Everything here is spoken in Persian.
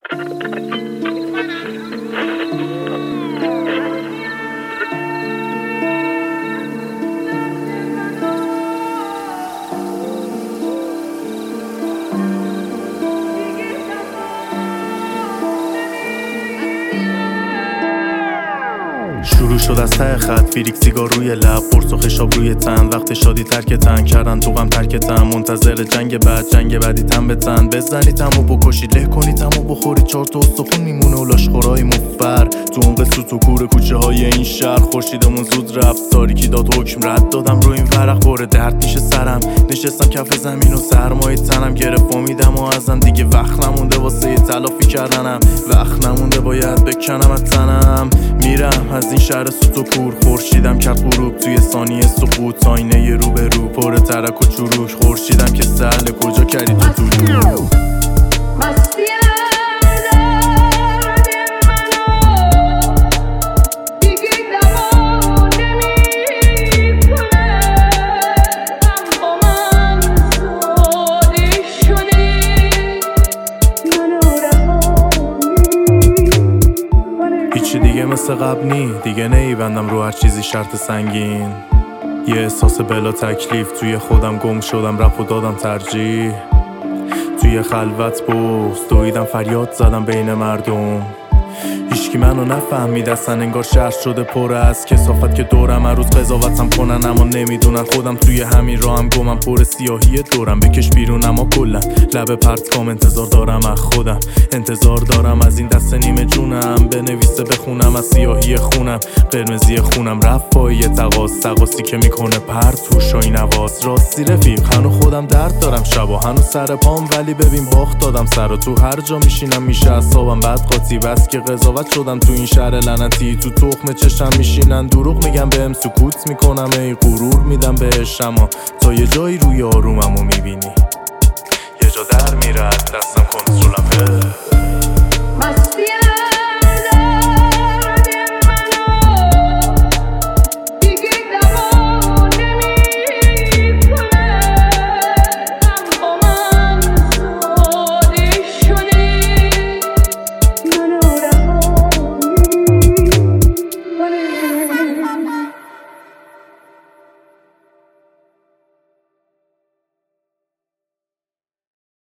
شروع شد از ته خط، فیریک سیگار روی لب، قرص و خشاب روی تن. وقت شادی ترکتن کردن تو غم ترکتن، منتظر جنگ بعدی تن به تن. بزنی تمو بکشی له کنی تمو بخوری، 4 تا استخون میمونه و لاشخورای مفر تو عمق سوت و کور کوچه های این شهر. خورشیدمون زود رفت، تاریکی داد حکم، رد دادم روی این ورق، بره درد میشه سرم. نشستم کف زمین و سرمایه تنم گرفت امیدم و ازم دیگه وقت نمونده واسه تلافی کردنم. وقت نمونده باید بکنم از تنم. میرم از این شهر سوت و کور، خورشیدم کرد غروب توی ثانیه سقوط. آینه رو به رو پر ترک و چروک، خورشیدم که سهل کجا کردی تو طلوع. هیچی دیگه مثل قبل نی، دیگه نیبندم رو هر چیزی شرط سنگین. یه احساس بلا تکلیف توی خودم گم شدم، رپ و دادم ترجیح. توی خلوت بوس دویدم فریاد زدم بین مردم. هیچکی منو نفهمید اصلا، انگار شهر شده پر از کثافت که دورم هر روز قضاوتم کنن اما نمیدونن خودم توی همین راهم گمم. پر سیاهی دورم بکش بیرون اما کلا لب پرتکام. انتظار دارم از خودم، انتظار دارم از این دست نیمه جونم بنویسه بخونم از سیاهی خونم، قرمزی خونم. رفایی تقاسی که میکنه پرتوش و این عواز. راستی رفیق هنو خودم درد دارم شبا، هنو سر پام ولی ببین باخت دادم سر. تو هر جا میشینم میشه اعصابم بد قاطی، بس که قضاوت شدم تو این شهر لعنتی. تو تخم چشم میشینن دروغ میگم بهم، سکوت میکنم ای غرور میدم بهش. اما تا یه جایی روی آروممو میبینی، یه جا در میره دستم کنترلم.